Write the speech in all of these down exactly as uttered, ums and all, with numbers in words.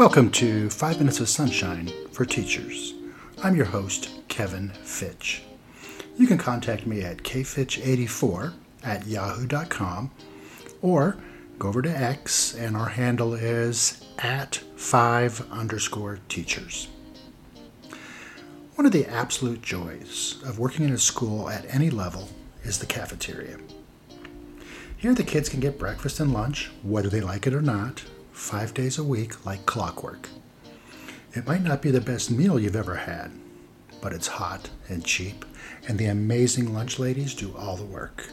Welcome to Five Minutes of Sunshine for Teachers. I'm your host, Kevin Fitch. You can contact me at k fitch eighty-four at yahoo dot com or go over to X and our handle is at five underscore teachers. One of the absolute joys of working in a school at any level is the cafeteria. Here the kids can get breakfast and lunch, whether they like it or not, five days a week like clockwork. It might not be the best meal you've ever had, but it's hot and cheap, and the amazing lunch ladies do all the work.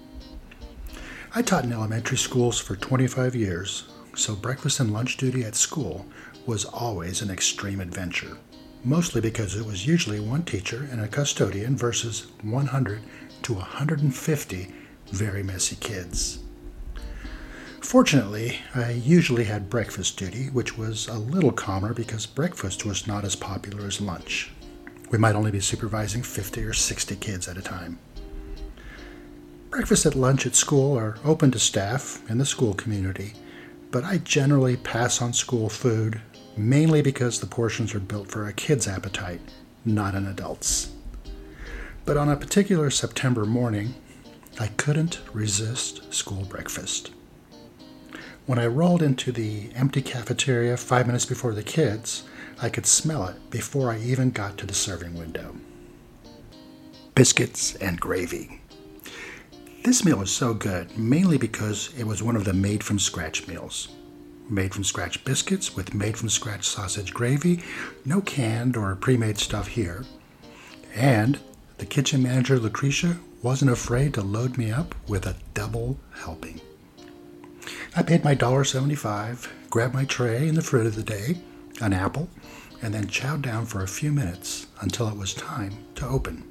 I taught in elementary schools for twenty-five years, so breakfast and lunch duty at school was always an extreme adventure, mostly because it was usually one teacher and a custodian versus one hundred to one hundred fifty very messy kids. Fortunately, I usually had breakfast duty, which was a little calmer because breakfast was not as popular as lunch. We might only be supervising fifty or sixty kids at a time. Breakfast and lunch at school are open to staff and the school community, but I generally pass on school food, mainly because the portions are built for a kid's appetite, not an adult's. But on a particular September morning, I couldn't resist school breakfast. When I rolled into the empty cafeteria five minutes before the kids, I could smell it before I even got to the serving window. Biscuits and gravy. This meal was so good, mainly because it was one of the made-from-scratch meals. Made-from-scratch biscuits with made-from-scratch sausage gravy, no canned or pre-made stuff here. And the kitchen manager, Lucretia, wasn't afraid to load me up with a double helping. I paid my one dollar seventy-five, grabbed my tray and the fruit of the day, an apple, and then chowed down for a few minutes until it was time to open.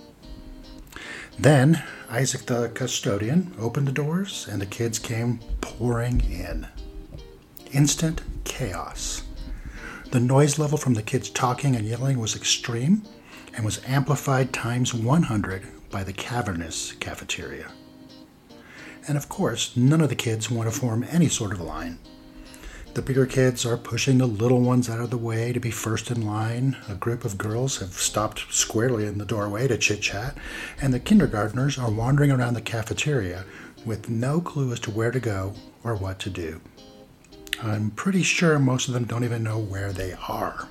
Then Isaac the custodian opened the doors and the kids came pouring in. Instant chaos. The noise level from the kids talking and yelling was extreme and was amplified times one hundred by the cavernous cafeteria. And of course, none of the kids want to form any sort of line. The bigger kids are pushing the little ones out of the way to be first in line. A group of girls have stopped squarely in the doorway to chit-chat, and the kindergartners are wandering around the cafeteria with no clue as to where to go or what to do. I'm pretty sure most of them don't even know where they are.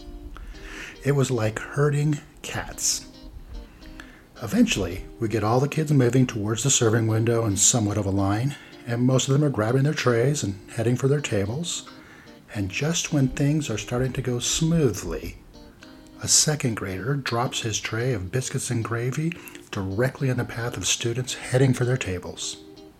It was like herding cats. Eventually, we get all the kids moving towards the serving window in somewhat of a line, and most of them are grabbing their trays and heading for their tables. And just when things are starting to go smoothly, a second grader drops his tray of biscuits and gravy directly in the path of students heading for their tables.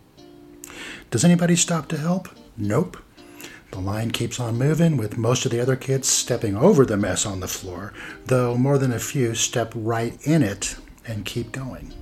Does anybody stop to help? Nope. The line keeps on moving, with most of the other kids stepping over the mess on the floor, though more than a few step right in it and keep going.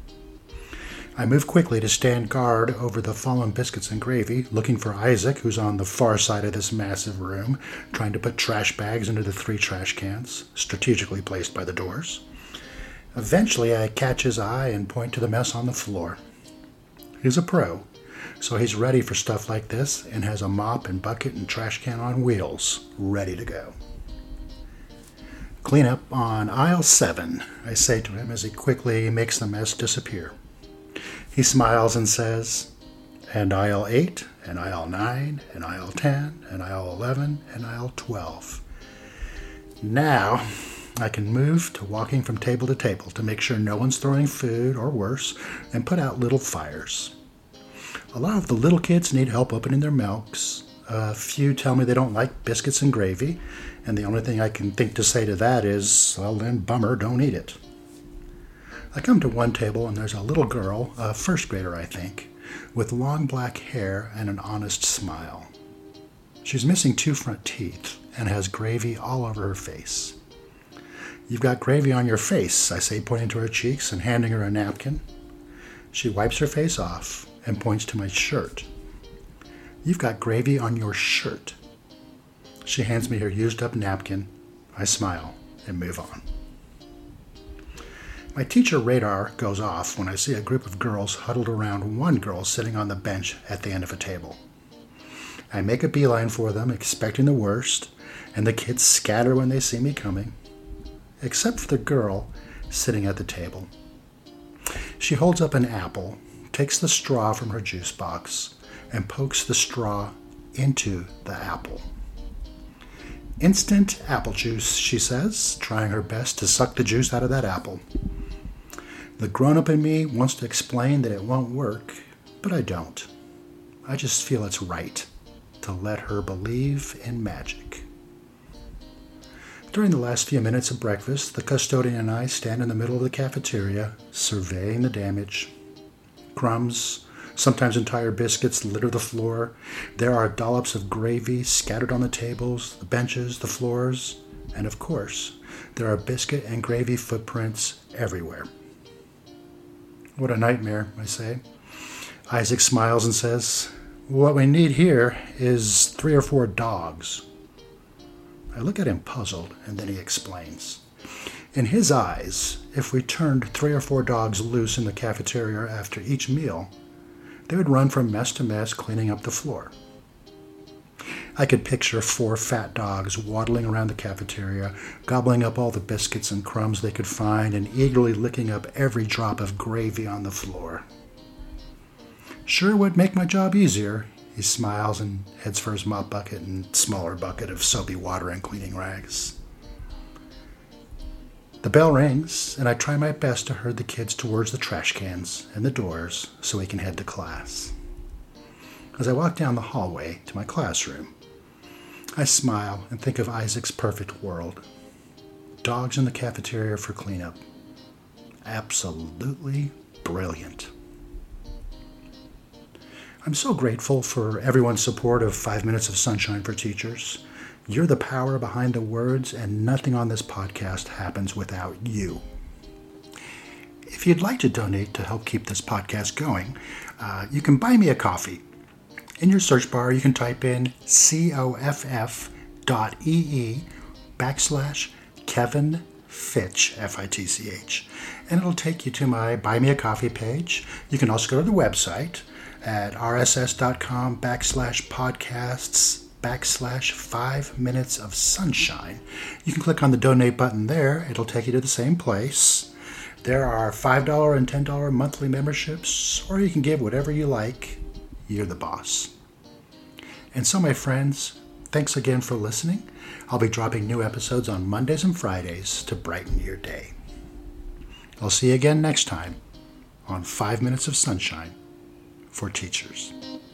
I move quickly to stand guard over the fallen biscuits and gravy, looking for Isaac, who's on the far side of this massive room, trying to put trash bags into the three trash cans, strategically placed by the doors. Eventually, I catch his eye and point to the mess on the floor. He's a pro, so he's ready for stuff like this and has a mop and bucket and trash can on wheels, ready to go. Clean up on aisle seven, I say to him as he quickly makes the mess disappear. He smiles and says, and aisle eight, and aisle nine, and aisle ten, and aisle eleven, and aisle twelve. Now, I can move to walking from table to table to make sure no one's throwing food or worse, and put out little fires. A lot of the little kids need help opening their milks. A few tell me they don't like biscuits and gravy, and the only thing I can think to say to that is, well then, bummer, don't eat it. I come to one table and there's a little girl, a first grader I think, with long black hair and an honest smile. She's missing two front teeth and has gravy all over her face. You've got gravy on your face, I say, pointing to her cheeks and handing her a napkin. She wipes her face off and points to my shirt. You've got gravy on your shirt. She hands me her used-up napkin. I smile and move on. My teacher radar goes off when I see a group of girls huddled around one girl sitting on the bench at the end of a table. I make a beeline for them, expecting the worst, and the kids scatter when they see me coming, except for the girl sitting at the table. She holds up an apple, takes the straw from her juice box, and pokes the straw into the apple. "Instant apple juice," she says, trying her best to suck the juice out of that apple. The grown-up in me wants to explain that it won't work, but I don't. I just feel it's right to let her believe in magic. During the last few minutes of breakfast, the custodian and I stand in the middle of the cafeteria, surveying the damage. Crumbs, sometimes entire biscuits, litter the floor. There are dollops of gravy scattered on the tables, the benches, the floors, and of course, there are biscuit and gravy footprints everywhere. "What a nightmare," I say. Isaac smiles and says, "What we need here is three or four dogs." I look at him puzzled, and then he explains. In his eyes, if we turned three or four dogs loose in the cafeteria after each meal, they would run from mess to mess cleaning up the floor. I could picture four fat dogs waddling around the cafeteria, gobbling up all the biscuits and crumbs they could find and eagerly licking up every drop of gravy on the floor. "Sure would make my job easier." He smiles and heads for his mop bucket and smaller bucket of soapy water and cleaning rags. The bell rings, and I try my best to herd the kids towards the trash cans and the doors so we can head to class. As I walk down the hallway to my classroom, I smile and think of Isaac's perfect world. Dogs in the cafeteria for cleanup. Absolutely brilliant. I'm so grateful for everyone's support of Five Minutes of Sunshine for Teachers. You're the power behind the words, and nothing on this podcast happens without you. If you'd like to donate to help keep this podcast going, uh, you can buy me a coffee. In your search bar, you can type in coff.ee backslash Kevin Fitch, F I T C H, and it'll take you to my Buy Me a Coffee page. You can also go to the website at rss.com backslash podcasts backslash five minutes of sunshine. You can click on the donate button there. It'll take you to the same place. There are five dollars and ten dollars monthly memberships, or you can give whatever you like. You're the boss. And so, my friends, thanks again for listening. I'll be dropping new episodes on Mondays and Fridays to brighten your day. I'll see you again next time on Five Minutes of Sunshine for Teachers.